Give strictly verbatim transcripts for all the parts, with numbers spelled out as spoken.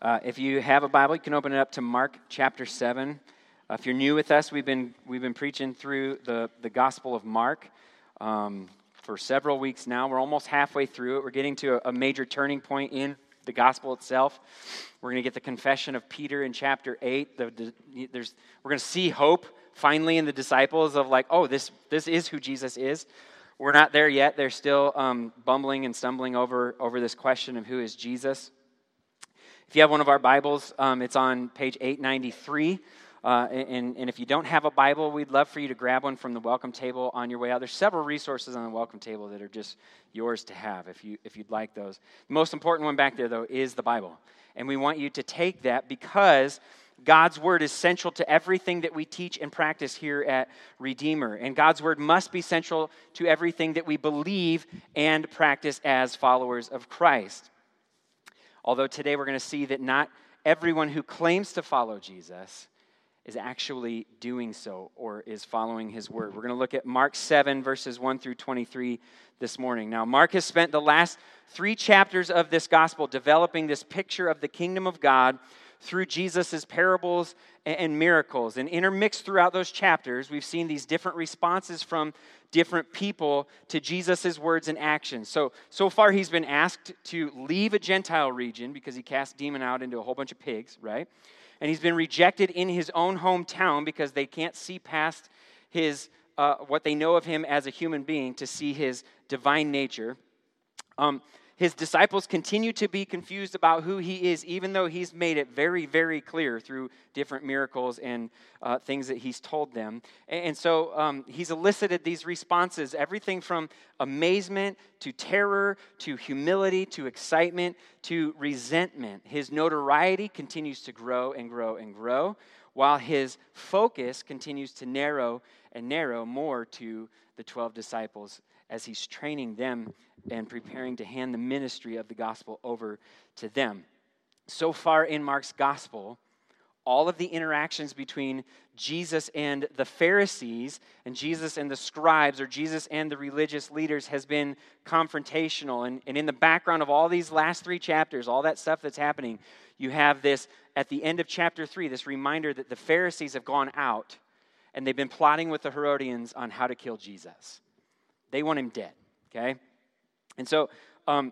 Uh, if you have a Bible, you can open it up to Mark chapter seven. Uh, if you're new with us, we've been we've been preaching through the, the Gospel of Mark um, for several weeks now. We're almost halfway through it. We're getting to a, a major turning point in the Gospel itself. We're going to get the confession of Peter in chapter eight. The, the, there's, we're going to see hope finally in the disciples of like, oh, this this is who Jesus is. We're not there yet. They're still um, bumbling and stumbling over, over this question of who is Jesus. If you have one of our Bibles, um, it's on page eight ninety-three. Uh, and, and if you don't have a Bible, we'd love for you to grab one from the welcome table on your way out. There's several resources on the welcome table that are just yours to have if, you, if you'd like those. The most important one back there, though, is the Bible. And we want you to take that because God's Word is central to everything that we teach and practice here at Redeemer. And God's Word must be central to everything that we believe and practice as followers of Christ. Although today we're going to see that not everyone who claims to follow Jesus is actually doing so or is following his word. We're going to look at Mark seven, verses one through twenty-three this morning. Now, Mark has spent the last three chapters of this gospel developing this picture of the kingdom of God through Jesus' parables and miracles. And intermixed throughout those chapters, we've seen these different responses from different people to Jesus' words and actions. So, so far he's been asked to leave a Gentile region because he cast a demon out into a whole bunch of pigs, right? And he's been rejected in his own hometown because they can't see past his uh, what they know of him as a human being to see his divine nature. Um, His disciples continue to be confused about who he is, even though he's made it very, very clear through different miracles and uh, things that he's told them. And so um, he's elicited these responses, everything from amazement to terror to humility to excitement to resentment. His notoriety continues to grow and grow and grow, while his focus continues to narrow and narrow more to the twelve disciples as he's training them and preparing to hand the ministry of the gospel over to them. So far in Mark's gospel, all of the interactions between Jesus and the Pharisees and Jesus and the scribes or Jesus and the religious leaders has been confrontational. And, and in the background of all these last three chapters, all that stuff that's happening, you have this, at the end of chapter three, this reminder that the Pharisees have gone out and they've been plotting with the Herodians on how to kill Jesus. They want him dead, okay? And so um,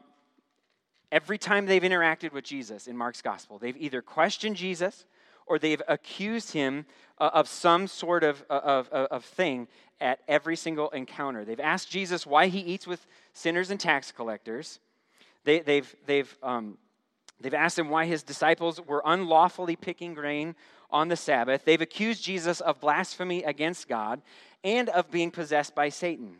every time they've interacted with Jesus in Mark's gospel, they've either questioned Jesus or they've accused him uh, of some sort of, uh, of, of, of thing at every single encounter. They've asked Jesus why he eats with sinners and tax collectors. They, they've, they've, um, they've asked him why his disciples were unlawfully picking grain on the Sabbath. They've accused Jesus of blasphemy against God and of being possessed by Satan.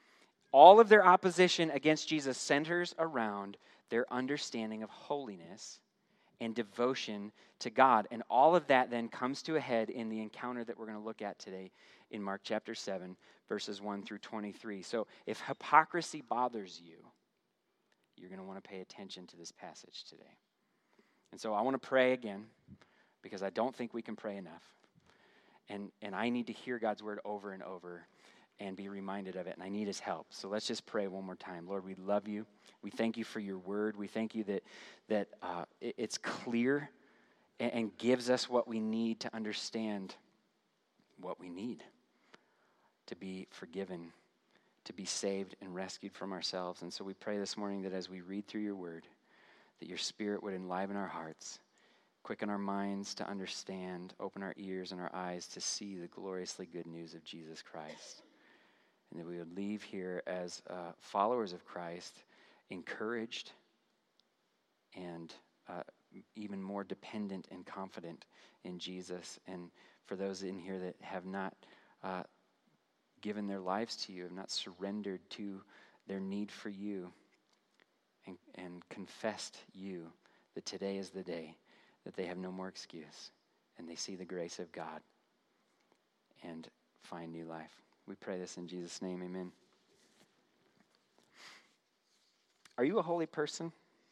All of their opposition against Jesus centers around their understanding of holiness and devotion to God. And all of that then comes to a head in the encounter that we're going to look at today in Mark chapter seven, verses one through twenty-three. So if hypocrisy bothers you, you're going to want to pay attention to this passage today. And so I want to pray again because I don't think we can pray enough. And, and I need to hear God's word over and over and be reminded of it, and I need his help. So let's just pray one more time. Lord, we love you. We thank you for your word. We thank you that that uh, it, it's clear and, and gives us what we need to understand what we need to be forgiven, to be saved and rescued from ourselves. And so we pray this morning that as we read through your word, that your spirit would enliven our hearts, quicken our minds to understand, open our ears and our eyes to see the gloriously good news of Jesus Christ. And that we would leave here as uh, followers of Christ, encouraged and uh, even more dependent and confident in Jesus. And for those in here that have not uh, given their lives to you, have not surrendered to their need for you, and, and confessed you, that today is the day that they have no more excuse, and they see the grace of God and find new life. We pray this in Jesus' name, amen. Are you a holy person?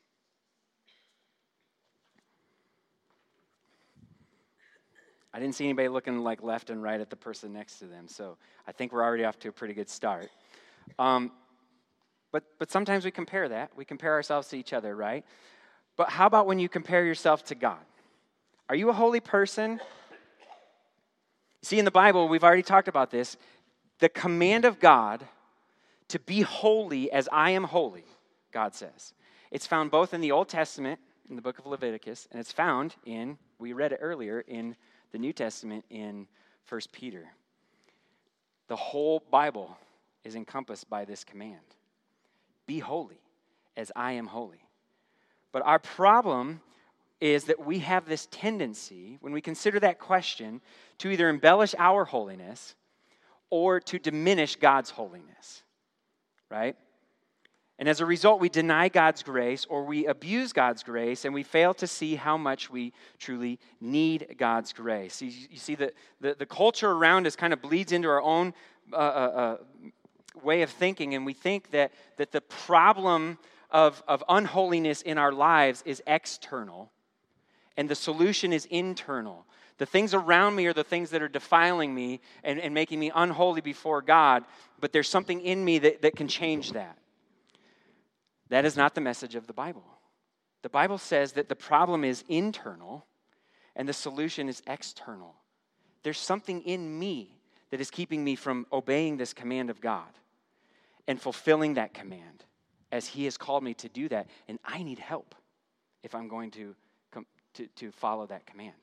I didn't see anybody looking like left and right at the person next to them, so I think we're already off to a pretty good start. Um, but but sometimes we compare that. We compare ourselves to each other, right? But how about when you compare yourself to God? Are you a holy person? See, in the Bible, we've already talked about this. The command of God to be holy as I am holy, God says. It's found both in the Old Testament, in the book of Leviticus, and it's found in, we read it earlier, in the New Testament in First Peter. The whole Bible is encompassed by this command. Be holy as I am holy. But our problem is that we have this tendency, when we consider that question, to either embellish our holiness or to diminish God's holiness, right? And as a result, we deny God's grace or we abuse God's grace and we fail to see how much we truly need God's grace. You, you see, the, the, the culture around us kind of bleeds into our own uh, uh, way of thinking, and we think that, that the problem of, of unholiness in our lives is external, and the solution is internal. The things around me are the things that are defiling me and, and making me unholy before God, but there's something in me that, that can change that. That is not the message of the Bible. The Bible says that the problem is internal and the solution is external. There's something in me that is keeping me from obeying this command of God and fulfilling that command as He has called me to do that, and I need help if I'm going to To, to follow that command.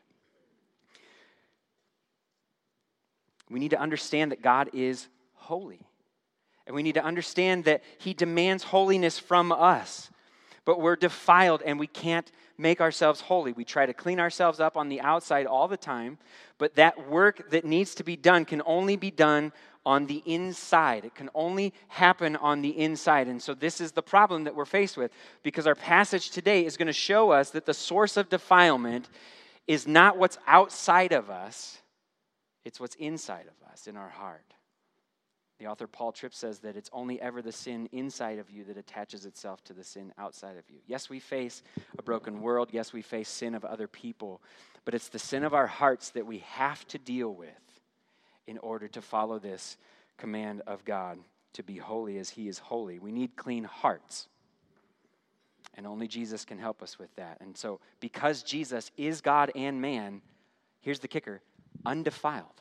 We need to understand that God is holy. And we need to understand that He demands holiness from us. But we're defiled and we can't make ourselves holy. We try to clean ourselves up on the outside all the time, but that work that needs to be done can only be done on the inside. It can only happen on the inside. And so this is the problem that we're faced with, because our passage today is going to show us that the source of defilement is not what's outside of us, it's what's inside of us, in our heart. The author Paul Tripp says that it's only ever the sin inside of you that attaches itself to the sin outside of you. Yes, we face a broken world. Yes, we face sin of other people. But it's the sin of our hearts that we have to deal with in order to follow this command of God to be holy as He is holy. We need clean hearts. And only Jesus can help us with that. And so, because Jesus is God and man, here's the kicker, undefiled.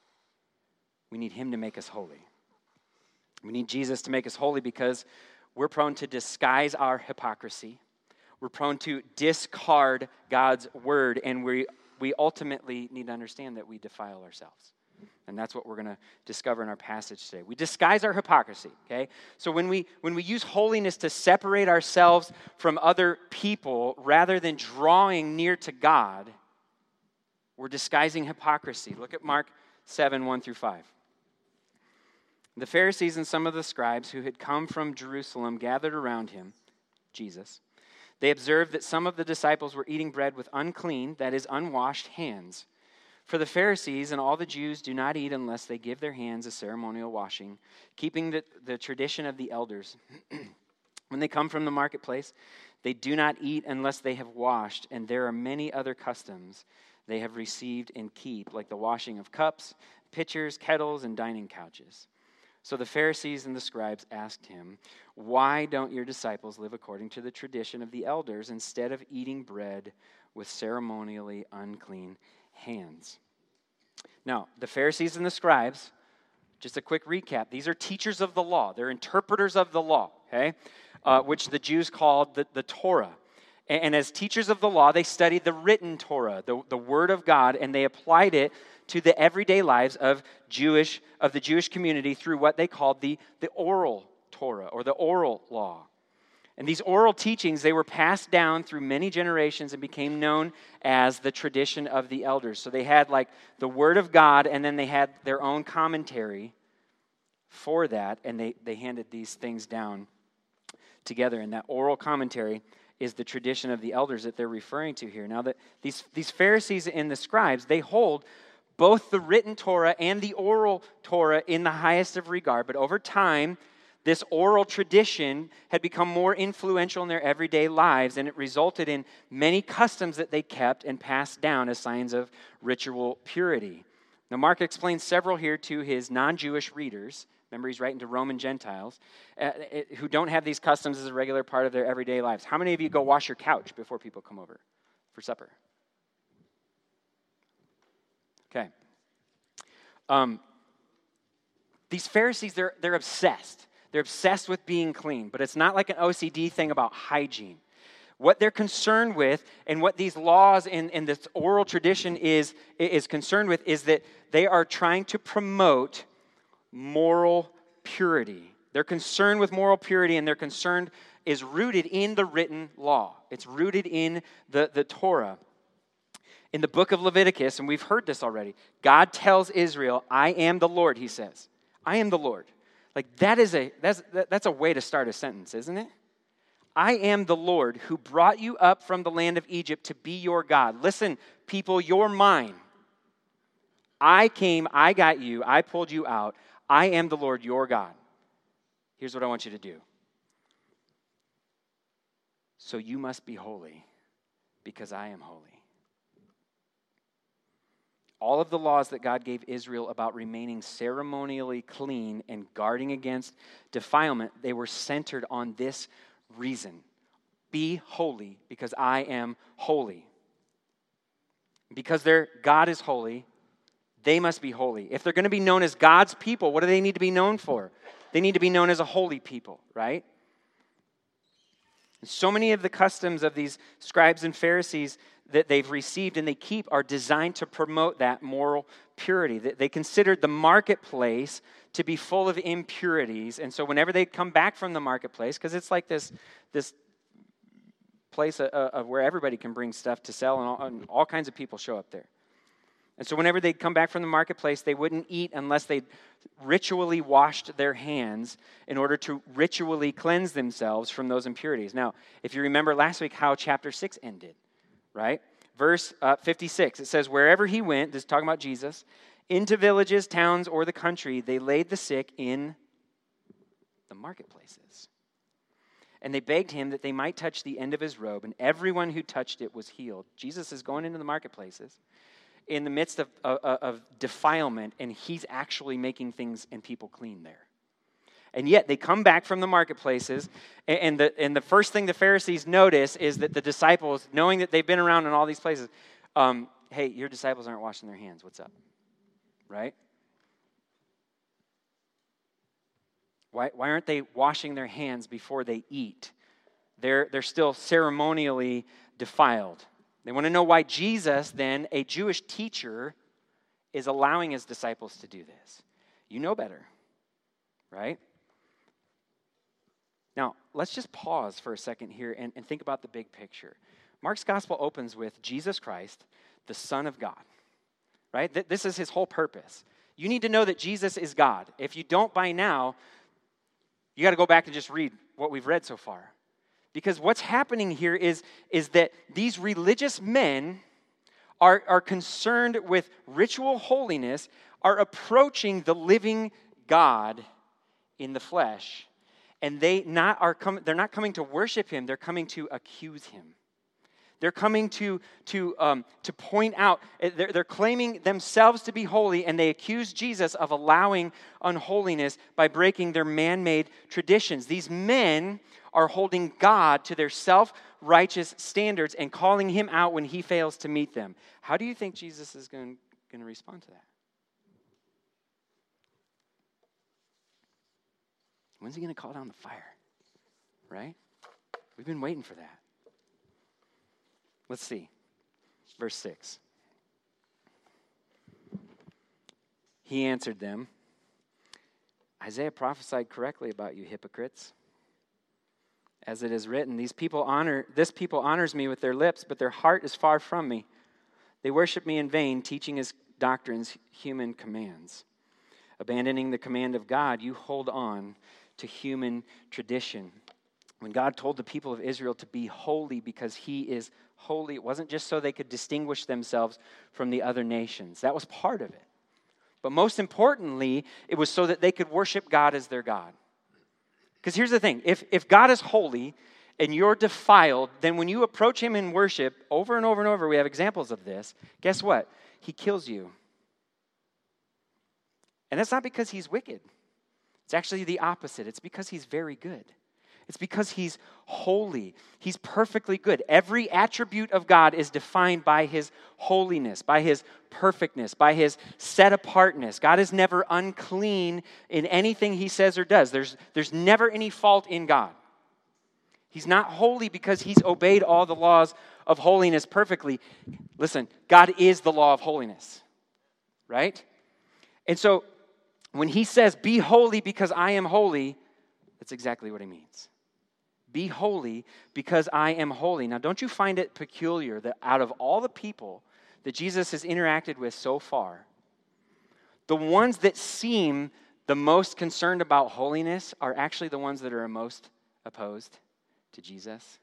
We need Him to make us holy. We need Jesus to make us holy because we're prone to disguise our hypocrisy. We're prone to discard God's word, and we we ultimately need to understand that we defile ourselves. And that's what we're going to discover in our passage today. We disguise our hypocrisy, okay? So when we when we use holiness to separate ourselves from other people rather than drawing near to God, we're disguising hypocrisy. Look at Mark seven, one through five. The Pharisees and some of the scribes who had come from Jerusalem gathered around him, Jesus. They observed that some of the disciples were eating bread with unclean, that is, unwashed hands. For the Pharisees and all the Jews do not eat unless they give their hands a ceremonial washing, keeping the, the tradition of the elders. When they come from the marketplace, they do not eat unless they have washed, and there are many other customs they have received and keep, like the washing of cups, pitchers, kettles, and dining couches. So the Pharisees and the scribes asked him, "Why don't your disciples live according to the tradition of the elders instead of eating bread with ceremonially unclean hands?" Now, the Pharisees and the scribes, just a quick recap, these are teachers of the law. They're interpreters of the law, okay, uh, which the Jews called the, the Torah. And, and as teachers of the law, they studied the written Torah, the, the Word of God, and they applied it to the everyday lives of Jewish of the Jewish community through what they called the, the oral Torah or the oral law. And these oral teachings, they were passed down through many generations and became known as the tradition of the elders. So they had like the Word of God, and then they had their own commentary for that, and they, they handed these things down together. And that oral commentary is the tradition of the elders that they're referring to here. Now, that these, these Pharisees and the scribes, they hold both the written Torah and the oral Torah in the highest of regard. But over time, this oral tradition had become more influential in their everyday lives, and it resulted in many customs that they kept and passed down as signs of ritual purity. Now, Mark explains several here to his non-Jewish readers, Remember, he's writing to Roman Gentiles uh, it, who don't have these customs as a regular part of their everyday lives. How many of you go wash your couch before people come over for supper? Okay. Um, these Pharisees, they're, they're obsessed. They're obsessed with being clean, but it's not like an O C D thing about hygiene. What they're concerned with and what these laws and, and this oral tradition is, is concerned with is that they are trying to promote moral purity. They're concerned with moral purity, and their concern is rooted in the written law. It's rooted in the, the Torah. In the book of Leviticus, and we've heard this already, God tells Israel, I am the Lord, he says. I am the Lord. Like that is a that's that's a way to start a sentence, isn't it? I am the Lord who brought you up from the land of Egypt to be your God. Listen, people, you're mine. I came, I got you, I pulled you out. I am the Lord, your God. Here's what I want you to do. So you must be holy because I am holy. All of the laws that God gave Israel about remaining ceremonially clean and guarding against defilement, they were centered on this reason. Be holy because I am holy. Because their God is holy, they must be holy. If they're going to be known as God's people, what do they need to be known for? They need to be known as a holy people, right? So many of the customs of these scribes and Pharisees that they've received and they keep are designed to promote that moral purity. They considered the marketplace to be full of impurities. And so whenever they come back from the marketplace, because it's like this, this place of, of where everybody can bring stuff to sell, and all, and all kinds of people show up there. And so whenever they'd come back from the marketplace, they wouldn't eat unless they'd ritually washed their hands in order to ritually cleanse themselves from those impurities. Now, if you remember last week how chapter six ended, right? Verse uh, fifty-six, it says, wherever he went, this is talking about Jesus, into villages, towns, or the country, they laid the sick in the marketplaces. And they begged him that they might touch the end of his robe, and everyone who touched it was healed. Jesus is going into the marketplaces in the midst of, of, of defilement, and he's actually making things and people clean there. And yet they come back from the marketplaces, and the, and the first thing the Pharisees notice is that the disciples, knowing that they've been around in all these places, um, hey, your disciples aren't washing their hands. What's up? Right? Why, why aren't they washing their hands before they eat? They're, they're still ceremonially defiled. They want to know why Jesus, then, a Jewish teacher, is allowing his disciples to do this. You know better, right? Now, let's just pause for a second here and, and think about the big picture. Mark's gospel opens with Jesus Christ, the Son of God, right? Th- this is his whole purpose. You need to know that Jesus is God. If you don't by now, you got to go back and just read what we've read so far. Because what's happening here is, is that these religious men are, are concerned with ritual holiness, are approaching the living God in the flesh, and they not are com- they're not coming to worship him, they're coming to accuse him. They're coming to, to, um, to point out, they're, they're claiming themselves to be holy, and they accuse Jesus of allowing unholiness by breaking their man-made traditions. These men are holding God to their self-righteous standards and calling him out when he fails to meet them. How do you think Jesus is going, going to respond to that? When's he going to call down the fire? Right? We've been waiting for that. Let's see. Verse six. He answered them, Isaiah prophesied correctly about you hypocrites. As it is written, these people honor, this people honors me with their lips, but their heart is far from me. They worship me in vain, teaching as doctrines human commands. Abandoning the command of God, you hold on to human tradition. When God told the people of Israel to be holy because he is holy, it wasn't just so they could distinguish themselves from the other nations. That was part of it. But most importantly, it was so that they could worship God as their God. Because here's the thing, if, if God is holy and you're defiled, then when you approach him in worship, over and over and over, we have examples of this, guess what? He kills you. And that's not because he's wicked. It's actually the opposite. It's because he's very good. It's because he's holy. He's perfectly good. Every attribute of God is defined by his holiness, by his perfectness, by his set-apartness. God is never unclean in anything he says or does. There's, there's never any fault in God. He's not holy because he's obeyed all the laws of holiness perfectly. Listen, God is the law of holiness, right? And so when he says, be holy because I am holy, that's exactly what he means. Be holy because I am holy. Now, don't you find it peculiar that out of all the people that Jesus has interacted with so far, the ones that seem the most concerned about holiness are actually the ones that are most opposed to Jesus?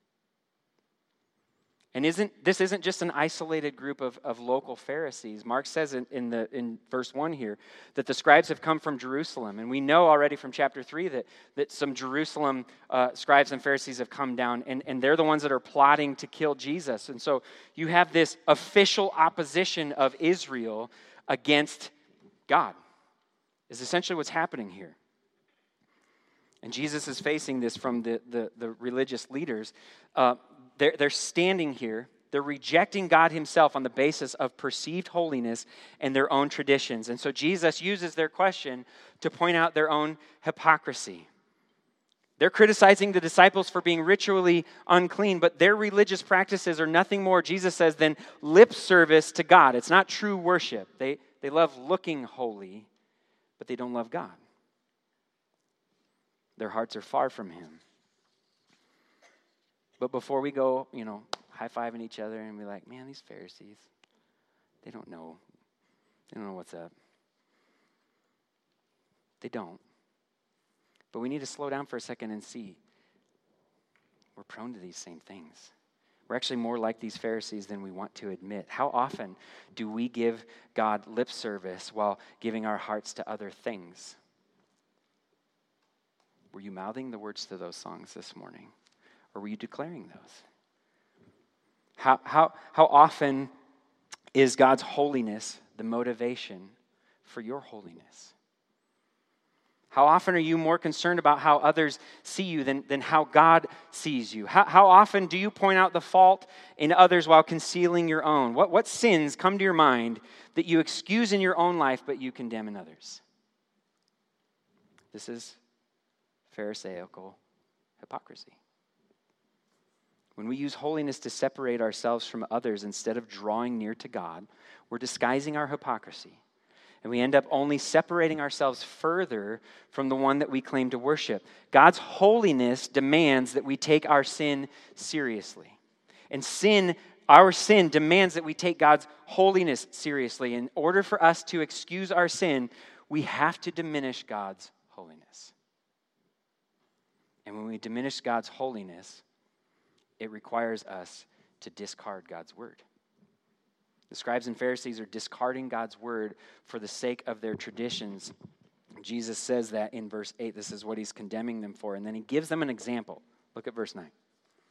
And isn't this isn't just an isolated group of, of local Pharisees. Mark says in, in the in verse one here that the scribes have come from Jerusalem. And we know already from chapter three that, that some Jerusalem uh, scribes and Pharisees have come down, and, and they're the ones that are plotting to kill Jesus. And so you have this official opposition of Israel against God, is essentially what's happening here. And Jesus is facing this from the, the, the religious leaders. Uh, they're, they're standing here. They're rejecting God himself on the basis of perceived holiness and their own traditions. And so Jesus uses their question to point out their own hypocrisy. They're criticizing the disciples for being ritually unclean, but their religious practices are nothing more, Jesus says, than lip service to God. It's not true worship. They, they love looking holy, but they don't love God. Their hearts are far from him. But before we go, you know, high-fiving each other and be like, man, these Pharisees, they don't know. They don't know what's up. They don't. But we need to slow down for a second and see we're prone to these same things. We're actually more like these Pharisees than we want to admit. How often do we give God lip service while giving our hearts to other things? Were you mouthing the words to those songs this morning? Or were you declaring those? How, how, how often is God's holiness the motivation for your holiness? How often are you more concerned about how others see you than, than how God sees you? How, how often do you point out the fault in others while concealing your own? What, what sins come to your mind that you excuse in your own life but you condemn in others? This is Pharisaical hypocrisy. When we use holiness to separate ourselves from others instead of drawing near to God, we're disguising our hypocrisy. And we end up only separating ourselves further from the one that we claim to worship. God's holiness demands that we take our sin seriously. And sin, our sin demands that we take God's holiness seriously. In order for us to excuse our sin, we have to diminish God's holiness. And when we diminish God's holiness, it requires us to discard God's word. The scribes and Pharisees are discarding God's word for the sake of their traditions. Jesus says that in verse eight. This is what he's condemning them for. And then he gives them an example. Look at verse nine.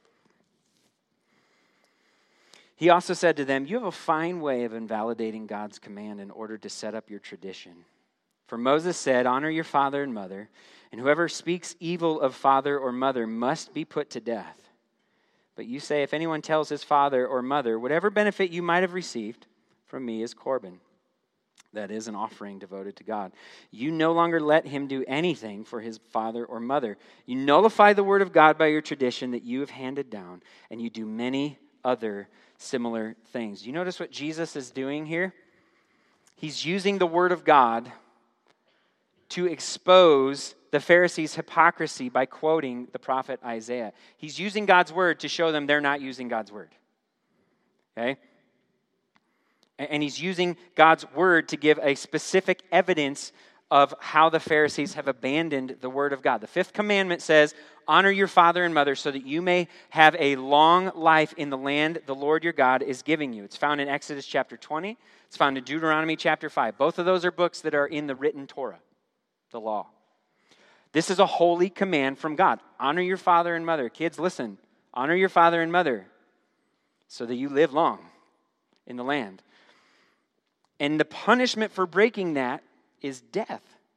He also said to them, you have a fine way of invalidating God's command in order to set up your tradition. For Moses said, honor your father and mother, and whoever speaks evil of father or mother must be put to death. But you say, if anyone tells his father or mother, whatever benefit you might have received from me is Corban, that is, an offering devoted to God, you no longer let him do anything for his father or mother. You nullify the word of God by your tradition that you have handed down, and you do many other similar things. You notice what Jesus is doing here? He's using the word of God to expose the Pharisees' hypocrisy by quoting the prophet Isaiah. He's using God's word to show them they're not using God's word. Okay? And he's using God's word to give a specific evidence of how the Pharisees have abandoned the word of God. The fifth commandment says, honor your father and mother so that you may have a long life in the land the Lord your God is giving you. It's found in Exodus chapter twenty. It's found in Deuteronomy chapter five. Both of those are books that are in the written Torah, the law. This is a holy command from God. Honor your father and mother. Kids, listen. Honor your father and mother so that you live long in the land. And the punishment for breaking that is death.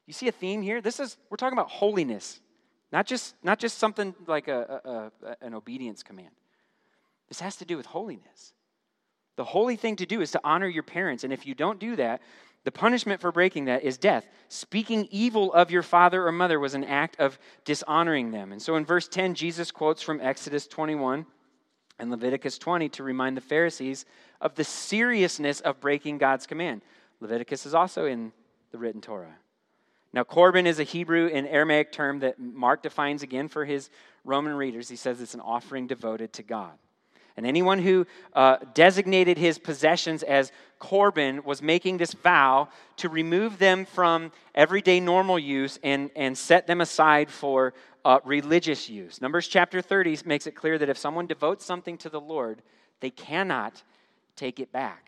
You see a theme here? This is, we're talking about holiness, not just, not just something like a, a, a, an obedience command. This has to do with holiness. The holy thing to do is to honor your parents, and if you don't do that, the punishment for breaking that is death. Speaking evil of your father or mother was an act of dishonoring them. And so in verse ten, Jesus quotes from Exodus twenty-one and Leviticus twenty to remind the Pharisees of the seriousness of breaking God's command. Leviticus is also in the written Torah. Now, korban is a Hebrew and Aramaic term that Mark defines again for his Roman readers. He says it's an offering devoted to God. And anyone who uh, designated his possessions as korban was making this vow to remove them from everyday normal use and, and set them aside for uh, religious use. Numbers chapter thirty makes it clear that if someone devotes something to the Lord, they cannot take it back.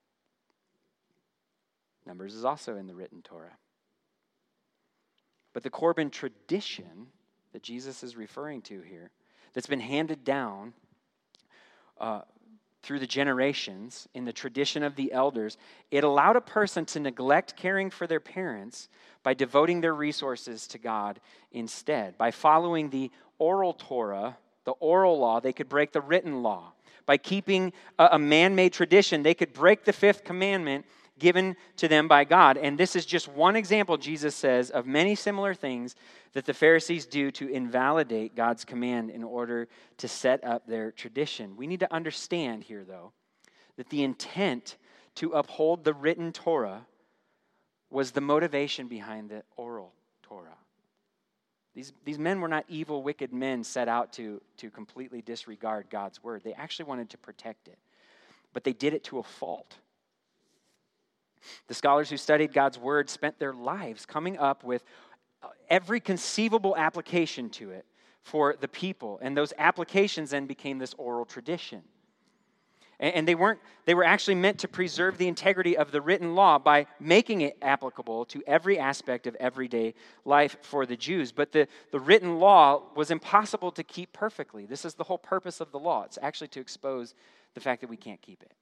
Numbers is also in the written Torah. But the korban tradition that Jesus is referring to here, that's been handed down uh, through the generations in the tradition of the elders, it allowed a person to neglect caring for their parents by devoting their resources to God instead. By following the oral Torah, the oral law, they could break the written law. By keeping a, a man-made tradition, they could break the fifth commandment given to them by God. And this is just one example, Jesus says, of many similar things that the Pharisees do to invalidate God's command in order to set up their tradition. We need to understand here, though, that the intent to uphold the written Torah was the motivation behind the oral Torah. These, these men were not evil, wicked men set out to, to completely disregard God's word. They actually wanted to protect it, but they did it to a fault. The scholars who studied God's word spent their lives coming up with every conceivable application to it for the people. And those applications then became this oral tradition. And they weren't, they were actually meant to preserve the integrity of the written law by making it applicable to every aspect of everyday life for the Jews. But the, the written law was impossible to keep perfectly. This is the whole purpose of the law. It's actually to expose the fact that we can't keep it.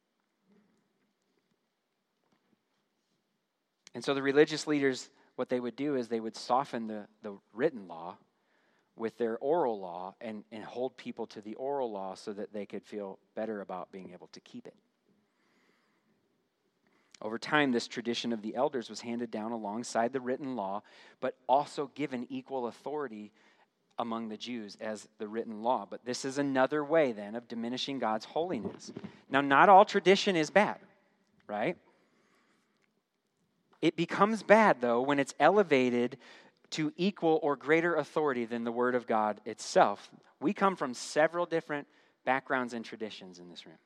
And so the religious leaders, what they would do is they would soften the, the written law with their oral law and, and hold people to the oral law so that they could feel better about being able to keep it. Over time, this tradition of the elders was handed down alongside the written law, but also given equal authority among the Jews as the written law. But this is another way then of diminishing God's holiness. Now, not all tradition is bad, right? It becomes bad, though, when it's elevated to equal or greater authority than the Word of God itself. We come from several different backgrounds and traditions in this room.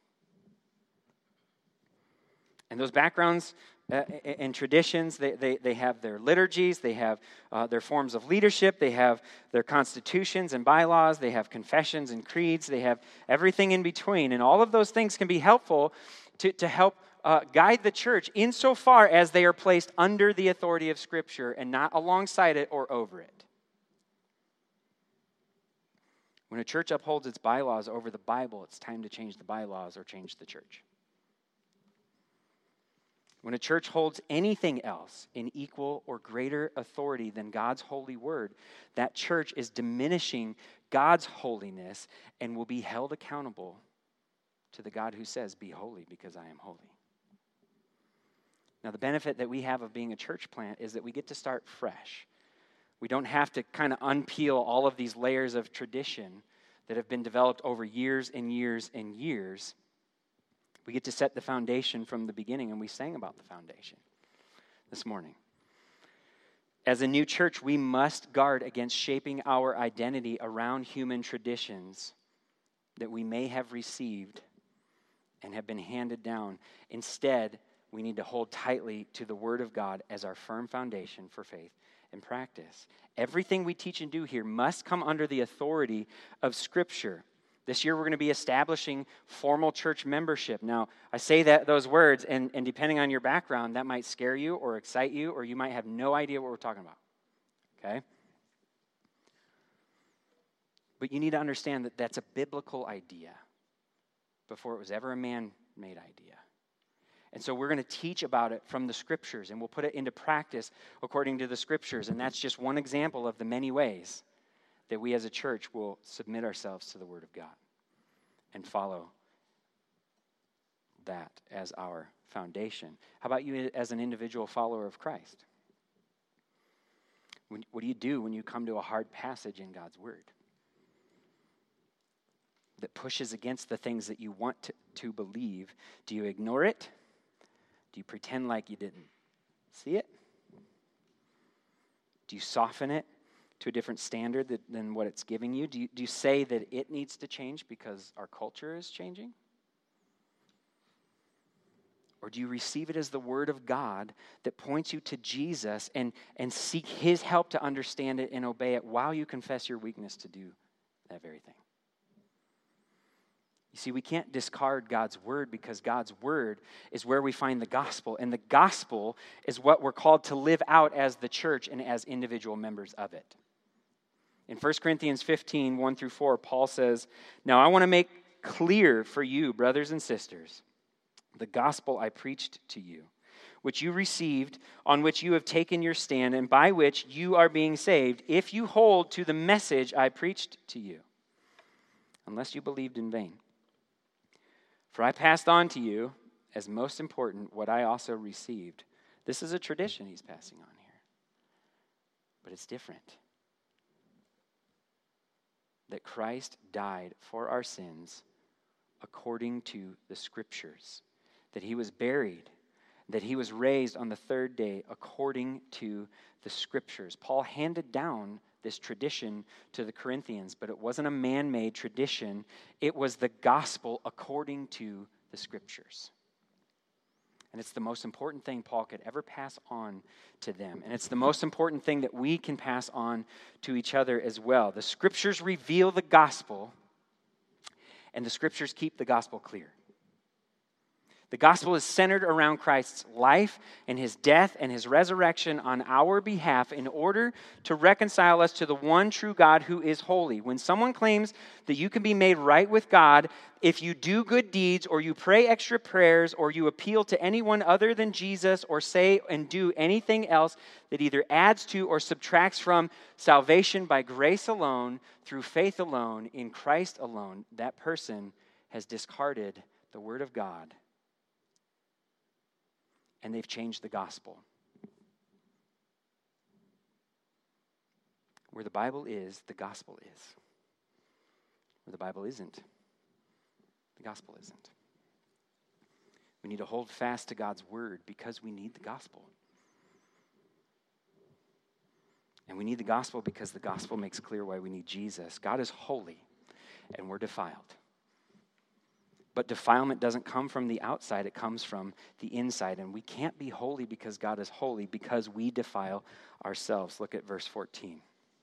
And those backgrounds uh, and traditions, they, they, they have their liturgies, they have uh, their forms of leadership, they have their constitutions and bylaws, they have confessions and creeds, they have everything in between. And all of those things can be helpful to, to help Uh, guide the church insofar as they are placed under the authority of Scripture and not alongside it or over it. When a church upholds its bylaws over the Bible, it's time to change the bylaws or change the church. When a church holds anything else in equal or greater authority than God's holy word, that church is diminishing God's holiness and will be held accountable to the God who says, "Be holy because I am holy." Now, the benefit that we have of being a church plant is that we get to start fresh. We don't have to kind of unpeel all of these layers of tradition that have been developed over years and years and years. We get to set the foundation from the beginning, and we sang about the foundation this morning. As a new church, we must guard against shaping our identity around human traditions that we may have received and have been handed down. Instead, we need to hold tightly to the Word of God as our firm foundation for faith and practice. Everything we teach and do here must come under the authority of Scripture. This year we're going to be establishing formal church membership. Now, I say that those words, and, and depending on your background, that might scare you or excite you, or you might have no idea what we're talking about. Okay? But you need to understand that that's a biblical idea before it was ever a man-made idea. And so we're going to teach about it from the Scriptures, and we'll put it into practice according to the Scriptures. And that's just one example of the many ways that we as a church will submit ourselves to the Word of God and follow that as our foundation. How about you as an individual follower of Christ? When, what do you do when you come to a hard passage in God's Word that pushes against the things that you want to, to believe? Do you ignore it? Do you pretend like you didn't see it? Do you soften it to a different standard that, than what it's giving you? Do you, do you say that it needs to change because our culture is changing? Or do you receive it as the Word of God that points you to Jesus and, and seek His help to understand it and obey it while you confess your weakness to do that very thing? You see, we can't discard God's Word because God's Word is where we find the gospel. And the gospel is what we're called to live out as the church and as individual members of it. In First Corinthians fifteen, one through four, Paul says, "Now I want to make clear for you, brothers and sisters, the gospel I preached to you, which you received, on which you have taken your stand, and by which you are being saved, if you hold to the message I preached to you, unless you believed in vain. For I passed on to you, as most important, what I also received." This is a tradition he's passing on here, but it's different. That Christ died for our sins according to the Scriptures, that he was buried, that he was raised on the third day according to the Scriptures. Paul handed down this tradition to the Corinthians, but it wasn't a man-made tradition. It was the gospel according to the Scriptures. And it's the most important thing Paul could ever pass on to them. And it's the most important thing that we can pass on to each other as well. The Scriptures reveal the gospel, and the Scriptures keep the gospel clear. The gospel is centered around Christ's life and his death and his resurrection on our behalf in order to reconcile us to the one true God who is holy. When someone claims that you can be made right with God if you do good deeds or you pray extra prayers or you appeal to anyone other than Jesus or say and do anything else that either adds to or subtracts from salvation by grace alone, through faith alone, in Christ alone, that person has discarded the Word of God. And they've changed the gospel. Where the Bible is, the gospel is. Where the Bible isn't, the gospel isn't. We need to hold fast to God's word because we need the gospel. And we need the gospel because the gospel makes clear why we need Jesus. God is holy, and we're defiled. But defilement doesn't come from the outside, it comes from the inside. And we can't be holy because God is holy because we defile ourselves. Look at verse fourteen.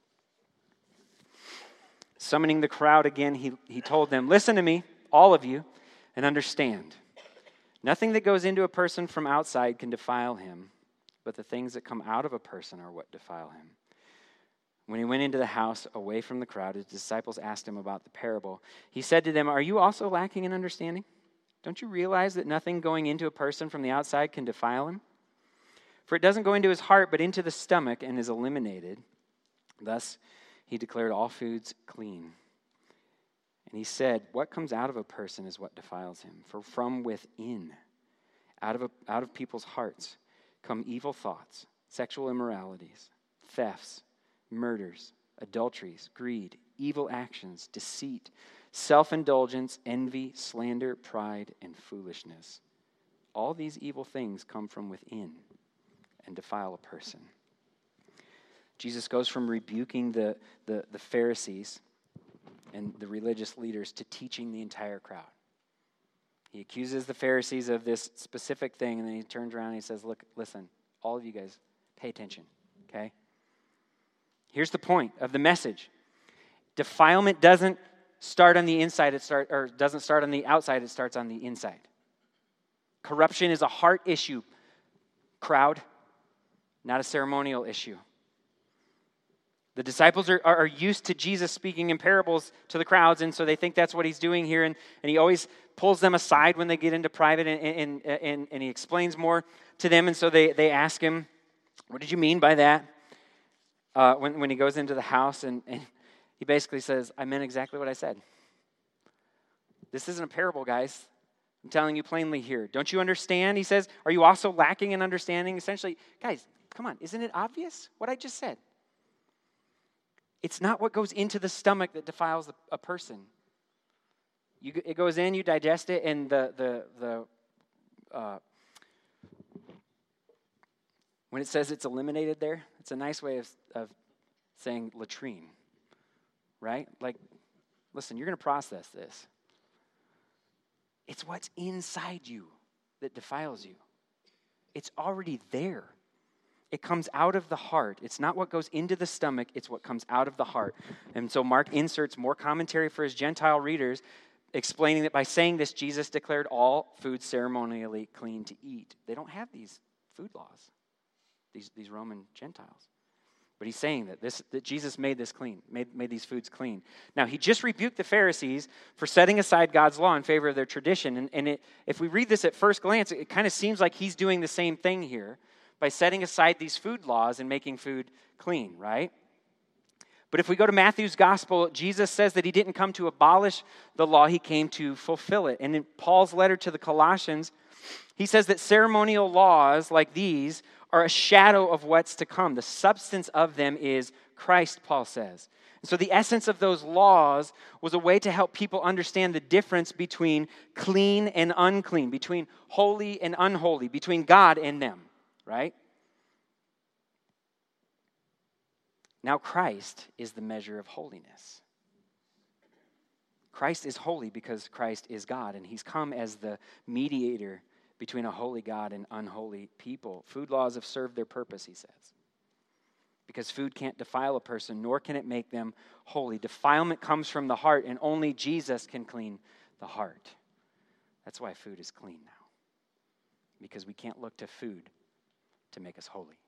Summoning the crowd again, he, he told them, "Listen to me, all of you, and understand. Nothing that goes into a person from outside can defile him, but the things that come out of a person are what defile him." When he went into the house away from the crowd, his disciples asked him about the parable. He said to them, "Are you also lacking in understanding? Don't you realize that nothing going into a person from the outside can defile him? For it doesn't go into his heart, but into the stomach and is eliminated." Thus, he declared all foods clean. And he said, "What comes out of a person is what defiles him. For from within, out of, a, out of people's hearts, come evil thoughts, sexual immoralities, thefts, murders, adulteries, greed, evil actions, deceit, self-indulgence, envy, slander, pride, and foolishness. All these evil things come from within and defile a person." Jesus goes from rebuking the, the, the Pharisees and the religious leaders to teaching the entire crowd. He accuses the Pharisees of this specific thing, and then he turns around and he says, "Look, listen, all of you guys, pay attention, okay? Here's the point of the message. Defilement doesn't start on the inside, it start or doesn't start on the outside, it starts on the inside. Corruption is a heart issue, crowd, not a ceremonial issue. The disciples are, are, are used to Jesus speaking in parables to the crowds, and so they think that's what he's doing here, and, and he always pulls them aside when they get into private, and, and, and, and he explains more to them, and so they, they ask him, what did you mean by that? Uh, when, when he goes into the house, and, and he basically says, I meant exactly what I said. This isn't a parable, guys. I'm telling you plainly here. Don't you understand? He says, are you also lacking in understanding? Essentially, guys, come on, isn't it obvious what I just said? It's not what goes into the stomach that defiles a person. You, it goes in, you digest it, and the the the uh, when it says it's eliminated there, it's a nice way of, of saying latrine, right? Like, listen, you're going to process this. It's what's inside you that defiles you. It's already there. It comes out of the heart. It's not what goes into the stomach, it's what comes out of the heart. And so Mark inserts more commentary for his Gentile readers, explaining that by saying this, Jesus declared all food ceremonially clean to eat. They don't have these food laws, these, these Roman Gentiles. But he's saying that this that Jesus made this clean, made, made these foods clean. Now, he just rebuked the Pharisees for setting aside God's law in favor of their tradition. And, and it, if we read this at first glance, it, it kind of seems like he's doing the same thing here by setting aside these food laws and making food clean, right? But if we go to Matthew's gospel, Jesus says that he didn't come to abolish the law, he came to fulfill it. And in Paul's letter to the Colossians, he says that ceremonial laws like these are a shadow of what's to come. The substance of them is Christ, Paul says. And so the essence of those laws was a way to help people understand the difference between clean and unclean, between holy and unholy, between God and them, right? Now Christ is the measure of holiness. Christ is holy because Christ is God, and he's come as the mediator between a holy God and unholy people. Food laws have served their purpose, he says. Because food can't defile a person, nor can it make them holy. Defilement comes from the heart, and only Jesus can clean the heart. That's why food is clean now. Because we can't look to food to make us holy.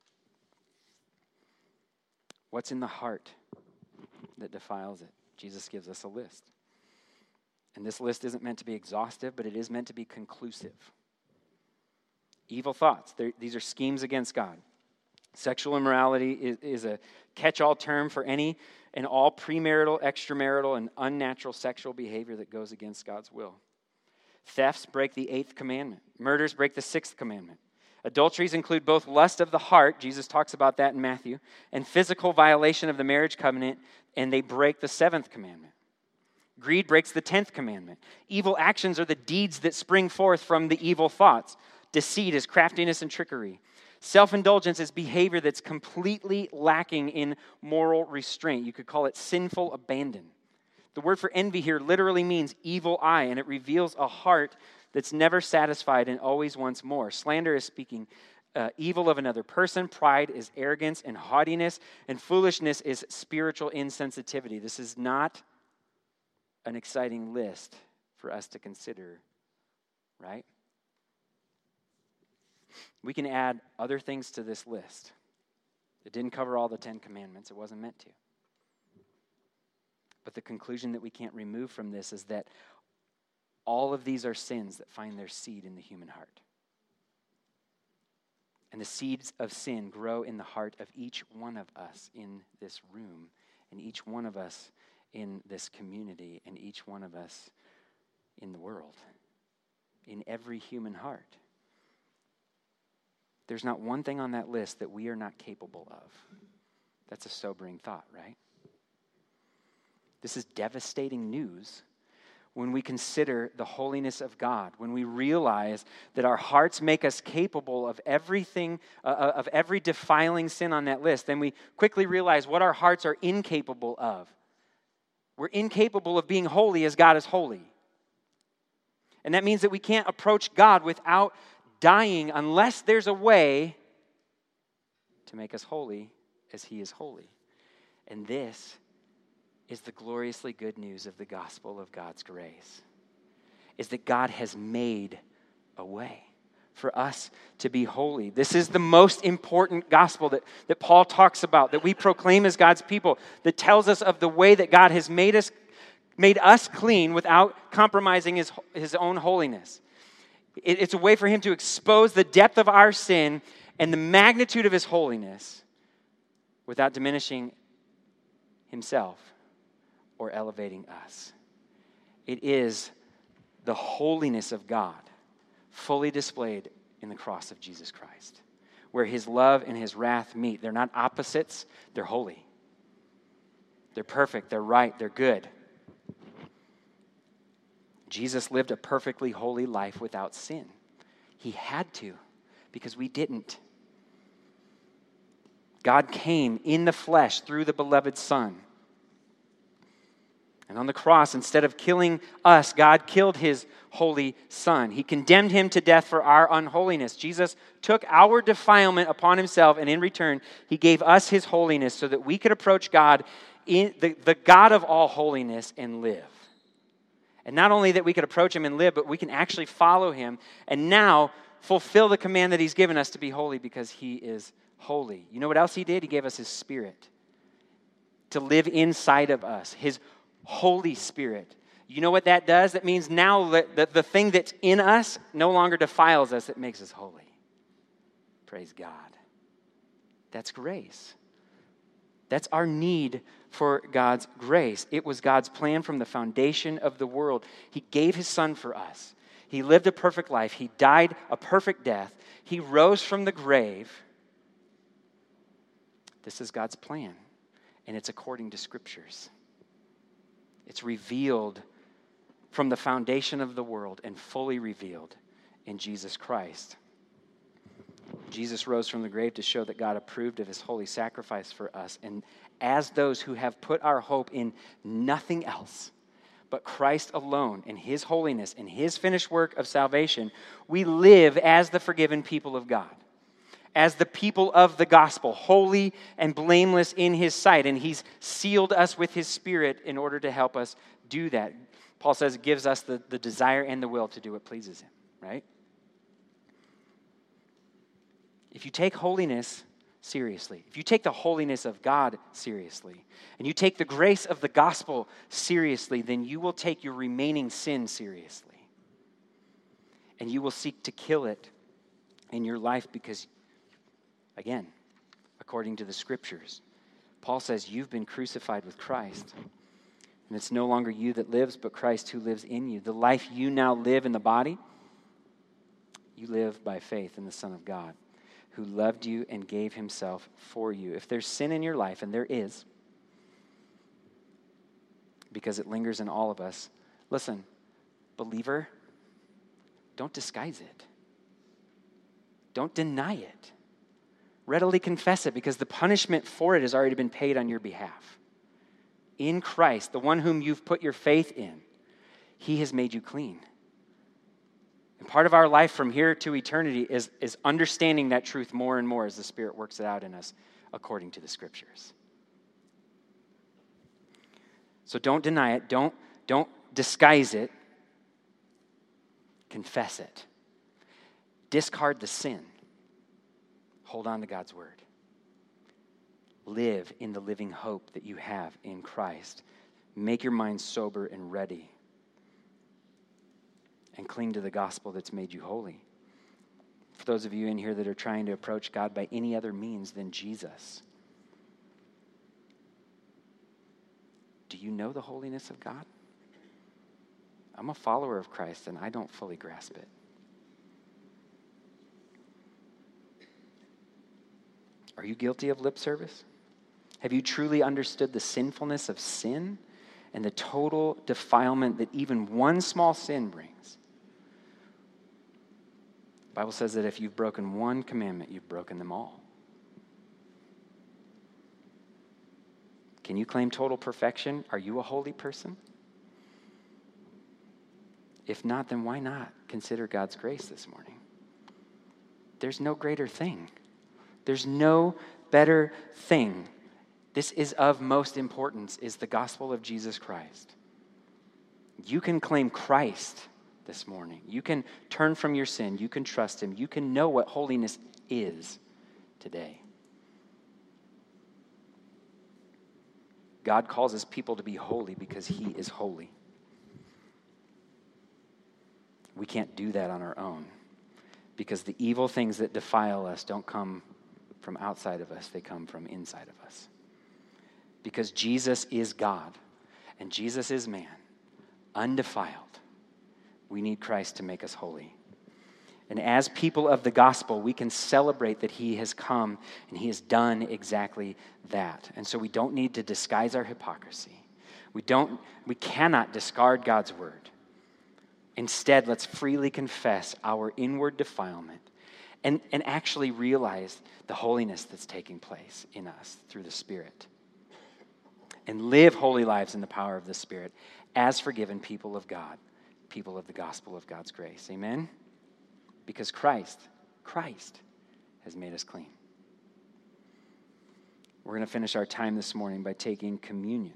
What's in the heart that defiles it? Jesus gives us a list. And this list isn't meant to be exhaustive, but it is meant to be conclusive. Evil thoughts, these are schemes against God. Sexual immorality is, is a catch-all term for any and all premarital, extramarital, and unnatural sexual behavior that goes against God's will. Thefts break the eighth commandment. Murders break the sixth commandment. Adulteries include both lust of the heart, Jesus talks about that in Matthew, and physical violation of the marriage covenant, and they break the seventh commandment. Greed breaks the tenth commandment. Evil actions are the deeds that spring forth from the evil thoughts. Deceit is craftiness and trickery. Self-indulgence is behavior that's completely lacking in moral restraint. You could call it sinful abandon. The word for envy here literally means evil eye, and it reveals a heart that's never satisfied and always wants more. Slander is speaking uh, evil of another person. Pride is arrogance and haughtiness, and foolishness is spiritual insensitivity. This is not an exciting list for us to consider, right? We can add other things to this list. It didn't cover all the Ten Commandments. It wasn't meant to. But the conclusion that we can't remove from this is that all of these are sins that find their seed in the human heart. And the seeds of sin grow in the heart of each one of us in this room, and each one of us in this community, and each one of us in the world, in every human heart. There's not one thing on that list that we are not capable of. That's a sobering thought, right? This is devastating news when we consider the holiness of God, when we realize that our hearts make us capable of everything, uh, of every defiling sin on that list. Then we quickly realize what our hearts are incapable of. We're incapable of being holy as God is holy. And that means that we can't approach God without dying unless there's a way to make us holy as he is holy. And this is the gloriously good news of the gospel of God's grace, is that God has made a way for us to be holy. This is the most important gospel that, that Paul talks about, that we proclaim as God's people, that tells us of the way that God has made us, made us clean without compromising his, his own holiness. It, it's a way for him to expose the depth of our sin and the magnitude of his holiness without diminishing himself or elevating us. It is the holiness of God fully displayed in the cross of Jesus Christ, where his love and his wrath meet. They're not opposites, they're holy. They're perfect, they're right, they're good. Jesus lived a perfectly holy life without sin. He had to, because we didn't. God came in the flesh through the beloved Son. And on the cross, instead of killing us, God killed his holy Son. He condemned him to death for our unholiness. Jesus took our defilement upon himself, and in return, he gave us his holiness so that we could approach God, in the, the God of all holiness, and live. And not only that we could approach him and live, but we can actually follow him and now fulfill the command that he's given us to be holy because he is holy. You know what else he did? He gave us his Spirit to live inside of us, his Holy Spirit. You know what that does? That means now that the, the thing that's in us no longer defiles us, it makes us holy. Praise God. That's grace. That's our need for God's grace. It was God's plan from the foundation of the world. He gave his Son for us. He lived a perfect life. He died a perfect death. He rose from the grave. This is God's plan, and it's according to Scriptures. It's revealed from the foundation of the world and fully revealed in Jesus Christ. Jesus rose from the grave to show that God approved of his holy sacrifice for us. And as those who have put our hope in nothing else but Christ alone and his holiness and his finished work of salvation, we live as the forgiven people of God, as the people of the gospel, holy and blameless in his sight. And he's sealed us with his Spirit in order to help us do that. Paul says it gives us the, the desire and the will to do what pleases him, right? If you take holiness seriously, if you take the holiness of God seriously, and you take the grace of the gospel seriously, then you will take your remaining sin seriously. And you will seek to kill it in your life because, again, according to the Scriptures, Paul says you've been crucified with Christ. And it's no longer you that lives, but Christ who lives in you. The life you now live in the body, you live by faith in the Son of God, who loved you and gave himself for you. If there's sin in your life, and there is, because it lingers in all of us, listen, believer, don't disguise it. Don't deny it. Readily confess it, because the punishment for it has already been paid on your behalf. In Christ, the one whom you've put your faith in, he has made you clean. And part of our life from here to eternity is, is understanding that truth more and more as the Spirit works it out in us according to the Scriptures. So don't deny it. Don't, don't disguise it. Confess it. Discard the sin. Hold on to God's word. Live in the living hope that you have in Christ. Make your mind sober and ready. And cling to the gospel that's made you holy. For those of you in here that are trying to approach God by any other means than Jesus, do you know the holiness of God? I'm a follower of Christ and I don't fully grasp it. Are you guilty of lip service? Have you truly understood the sinfulness of sin and the total defilement that even one small sin brings? The Bible says that if you've broken one commandment, you've broken them all. Can you claim total perfection? Are you a holy person? If not, then why not consider God's grace this morning? There's no greater thing. There's no better thing. This is of most importance, is the gospel of Jesus Christ. You can claim Christ this morning. You can turn from your sin. You can trust him. You can know what holiness is today. God calls his people to be holy because he is holy. We can't do that on our own because the evil things that defile us don't come from outside of us. They come from inside of us. Because Jesus is God and Jesus is man, undefiled. We need Christ to make us holy. And as people of the gospel, we can celebrate that he has come and he has done exactly that. And so we don't need to disguise our hypocrisy. We don't, we cannot discard God's word. Instead, let's freely confess our inward defilement and, and actually realize the holiness that's taking place in us through the Spirit. And live holy lives in the power of the Spirit as forgiven people of God, people of the gospel of God's grace. Amen? Because Christ, Christ has made us clean. We're going to finish our time this morning by taking communion,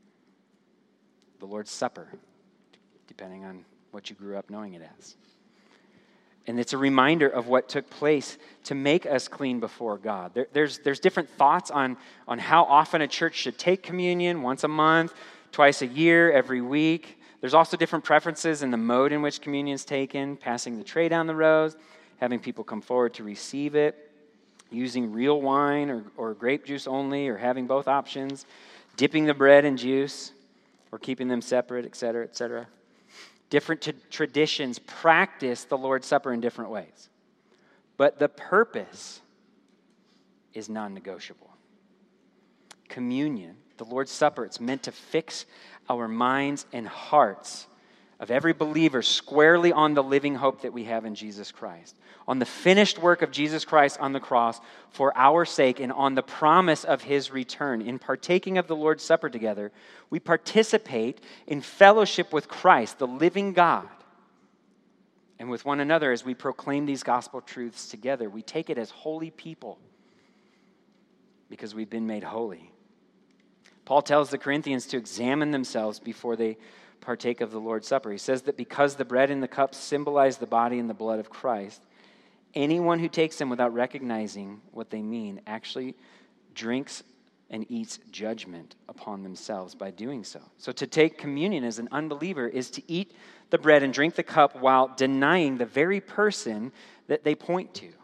the Lord's Supper, depending on what you grew up knowing it as. And it's a reminder of what took place to make us clean before God. There, there's, there's different thoughts on, on how often a church should take communion, once a month, twice a year, every week. There's also different preferences in the mode in which communion is taken, passing the tray down the rows, having people come forward to receive it, using real wine or, or grape juice only, or having both options, dipping the bread in juice, or keeping them separate, et cetera, et cetera. Different t- traditions practice the Lord's Supper in different ways. But the purpose is non-negotiable. Communion, the Lord's Supper, it's meant to fix our minds and hearts of every believer squarely on the living hope that we have in Jesus Christ, on the finished work of Jesus Christ on the cross for our sake, and on the promise of his return. In partaking of the Lord's Supper together, we participate in fellowship with Christ, the living God, and with one another as we proclaim these gospel truths together. We take it as holy people because we've been made holy. Paul tells the Corinthians to examine themselves before they partake of the Lord's Supper. He says that because the bread and the cup symbolize the body and the blood of Christ, anyone who takes them without recognizing what they mean actually drinks and eats judgment upon themselves by doing so. So to take communion as an unbeliever is to eat the bread and drink the cup while denying the very person that they point to.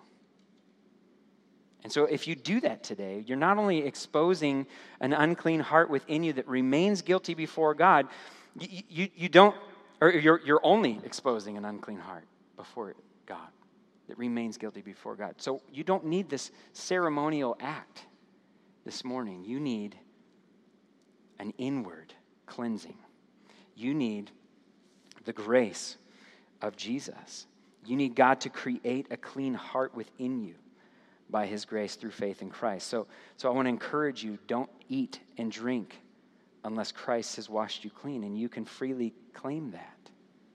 And so if you do that today, you're not only exposing an unclean heart within you that remains guilty before God, you, you, you don't, or you're, you're only exposing an unclean heart before God that remains guilty before God. So you don't need this ceremonial act this morning. You need an inward cleansing. You need the grace of Jesus. You need God to create a clean heart within you by his grace through faith in Christ. So, so I want to encourage you, don't eat and drink unless Christ has washed you clean, and you can freely claim that.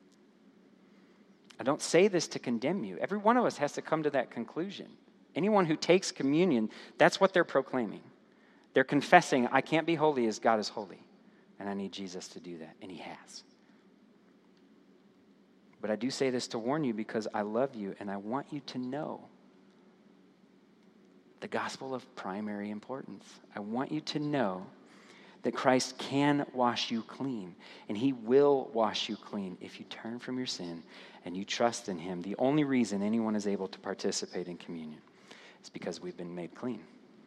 I don't say this to condemn you. Every one of us has to come to that conclusion. Anyone who takes communion, that's what they're proclaiming. They're confessing, I can't be holy as God is holy, and I need Jesus to do that, and he has. But I do say this to warn you because I love you, and I want you to know the gospel of primary importance. I want you to know that Christ can wash you clean, and he will wash you clean if you turn from your sin and you trust in him. The only reason anyone is able to participate in communion is because we've been made clean.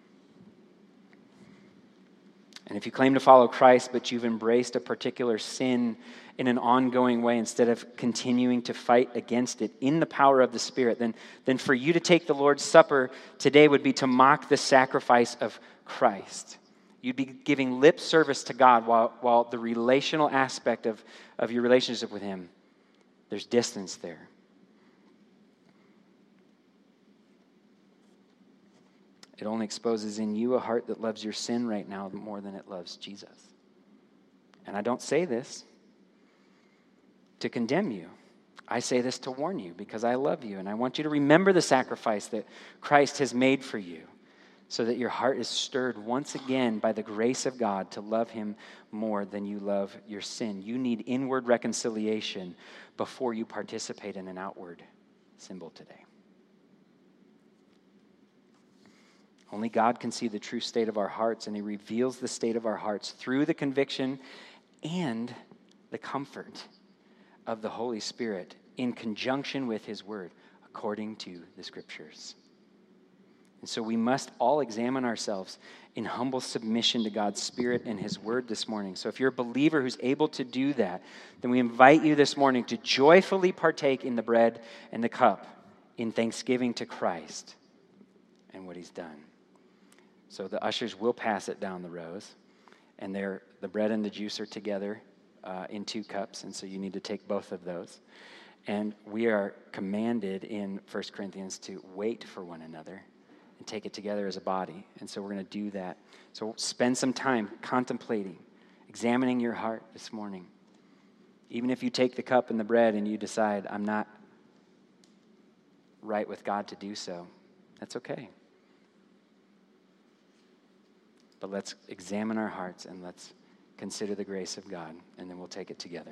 And if you claim to follow Christ, but you've embraced a particular sin in an ongoing way instead of continuing to fight against it in the power of the Spirit, then, then for you to take the Lord's Supper today would be to mock the sacrifice of Christ. You'd be giving lip service to God while, while the relational aspect of, of your relationship with him, there's distance there. It only exposes in you a heart that loves your sin right now more than it loves Jesus. And I don't say this to condemn you. I say this to warn you because I love you and I want you to remember the sacrifice that Christ has made for you so that your heart is stirred once again by the grace of God to love him more than you love your sin. You need inward reconciliation before you participate in an outward symbol today. Only God can see the true state of our hearts, and he reveals the state of our hearts through the conviction and the comfort of the Holy Spirit in conjunction with his word, according to the scriptures. And so we must all examine ourselves in humble submission to God's Spirit and his word this morning. So if you're a believer who's able to do that, then we invite you this morning to joyfully partake in the bread and the cup in thanksgiving to Christ and what he's done. So the ushers will pass it down the rows, and they're, the bread and the juice are together uh, in two cups, and so you need to take both of those. And we are commanded in First Corinthians to wait for one another and take it together as a body. And so we're going to do that. So spend some time contemplating, examining your heart this morning. Even if you take the cup and the bread and you decide, I'm not right with God to do so, that's okay. But let's examine our hearts and let's consider the grace of God, and then we'll take it together.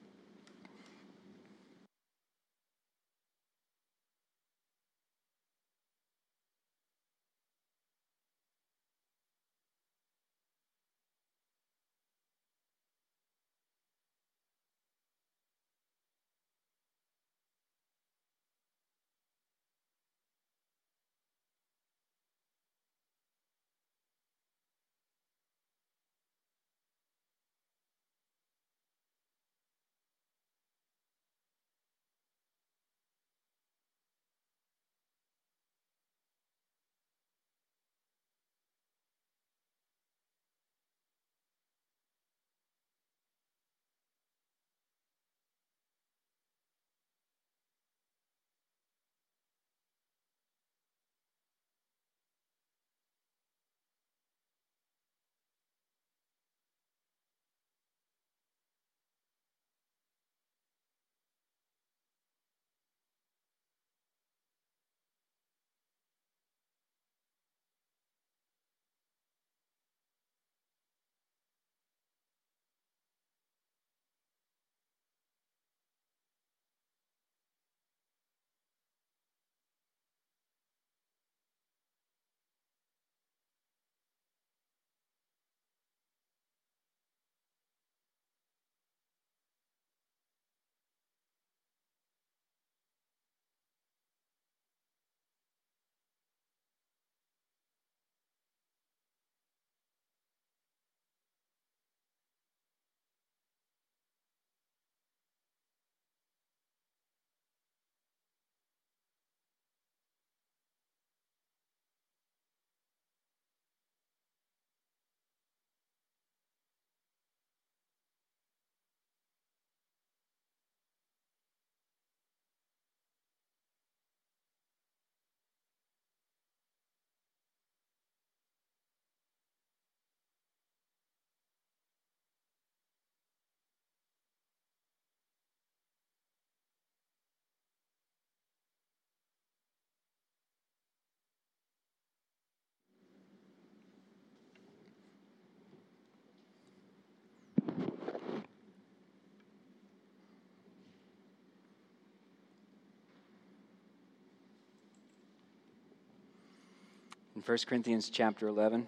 In First Corinthians chapter eleven,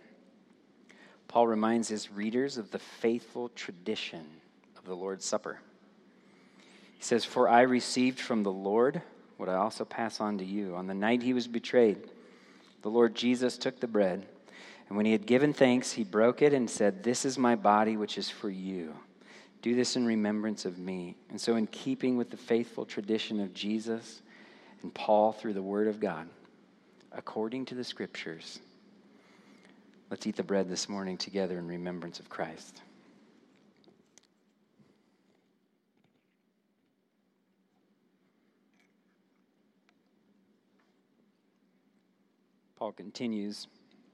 Paul reminds his readers of the faithful tradition of the Lord's Supper. He says, "For I received from the Lord what I also pass on to you. On the night he was betrayed, the Lord Jesus took the bread, and when he had given thanks, he broke it and said, 'This is my body, which is for you. Do this in remembrance of me.' And so in keeping with the faithful tradition of Jesus and Paul through the word of God, according to the scriptures, let's eat the bread this morning together in remembrance of Christ." Paul continues.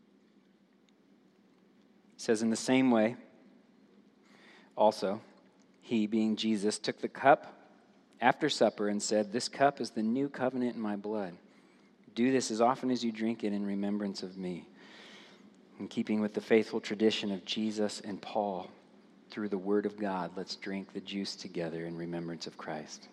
He says, "In the same way, also, he, being Jesus, took the cup after supper and said, 'This cup is the new covenant in my blood. Do this as often as you drink it in remembrance of me.' In keeping with the faithful tradition of Jesus and Paul, through the Word of God, let's drink the juice together in remembrance of Christ.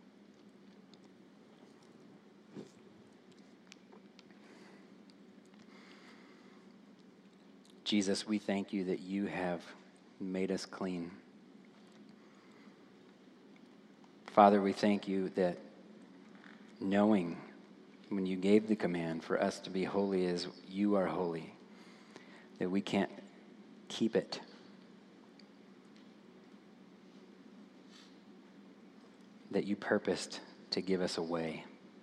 Jesus, we thank you that you have made us clean. Father, we thank you that knowing when you gave the command for us to be holy as you are holy, that we can't keep it. That you purposed to give us a way.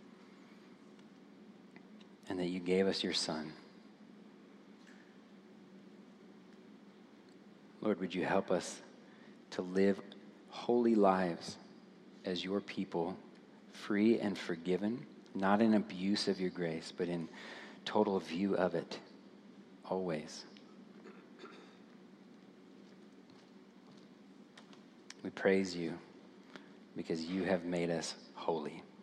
And that you gave us your Son. Lord, would you help us to live holy lives as your people, free and forgiven, not in abuse of your grace, but in total view of it, always. We praise you because you have made us holy.